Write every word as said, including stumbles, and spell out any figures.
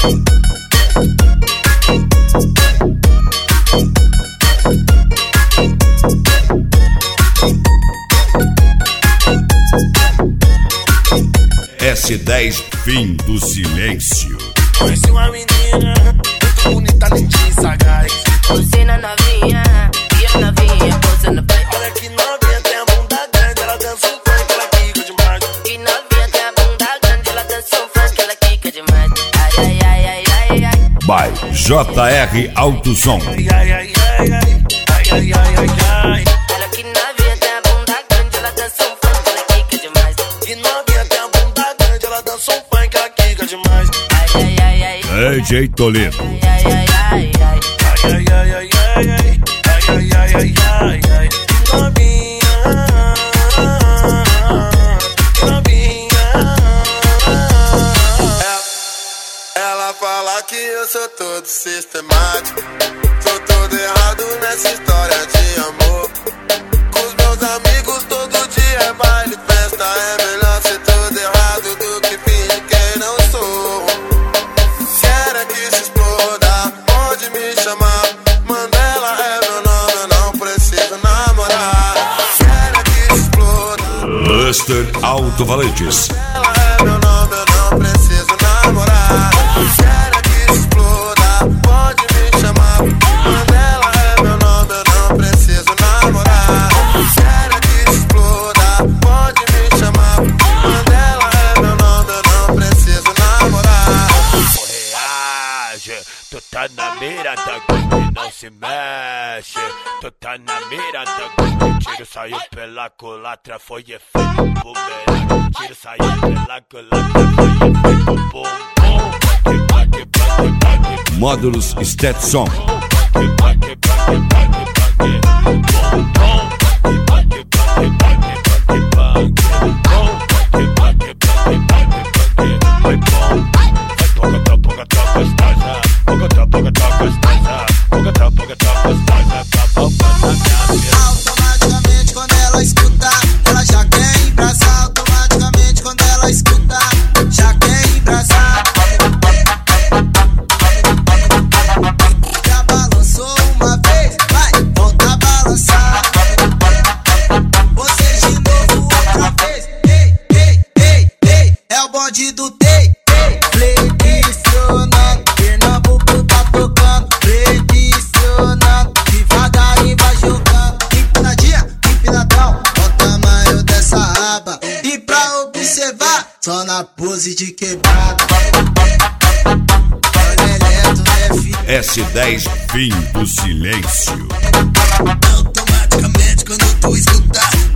S dez, fim do silêncio. Conheci uma menina muito bonita, lindinha e sagaz. Você na novinha, e a novinha posando bem. Olha que novinha tem a bunda grande, ela dança um funk, ela quica demais. Que novinha tem a bunda grande, ela dança um funk, ela quica demais. Ai, ai, ai, ai, ai, ai. By J R Alto Som. Ai, ai, ai, ai, ai, ai, ai, ai, ai, ai. Olha que novinha tem a bunda grande, ela dança um funk, ela quica demais. Que novinha tem a bunda grande, ela dança um funk, ela quica demais. Ai, ai, ai, ai. D J Toledo. Ai, ai, ai, ai. Ai, ai, ai, ai, ai, ai, ai, ai, ai, ai, ai. Novinha, novinha. Ela fala que eu sou todo sistemático, sou todo errado nessa história de amor. Com os meus amigos todo dia é baile, festa, é melhor ser todo errado do que fingir quem não sou. Quero que se exploda, pode me chamar. Mandela é meu nome, eu não preciso namorar. Quero que se exploda. Buster Alto Valentis. Mandela é meu nome, eu não preciso namorar. Quero que se exploda, pode me chamar. Mandela é meu nome, eu não preciso namorar. Quero que se exploda, pode me chamar. Mandela é meu nome, eu não preciso namorar. Reage, tu tá na mira da gangue, não se mexe. Tu tá na mira da gangue, o tiro saiu pela culatra, foi efeito bumerangue. Tiro saiu pela culatra, foi efeito bum bum. Módulos Stetson. Automaticamente quando ela escuta, ela já quer embraçar. Automaticamente quando ela escuta, já quer embraçar. Já balançou uma vez, vai, volta a balançar. Você de novo outra vez. Ei, ei, ei, ei, é o bonde do Tei. Flexionando, Pernambuco tá tocando. Flexionando, devagarinho vai jogando. Empinadinha, empinadão, olha o tamanho dessa aba. E pra observar, só na pose de quebrada. Olha lento, né, filho? S dez, fim do silêncio. Automaticamente quando tu escutar,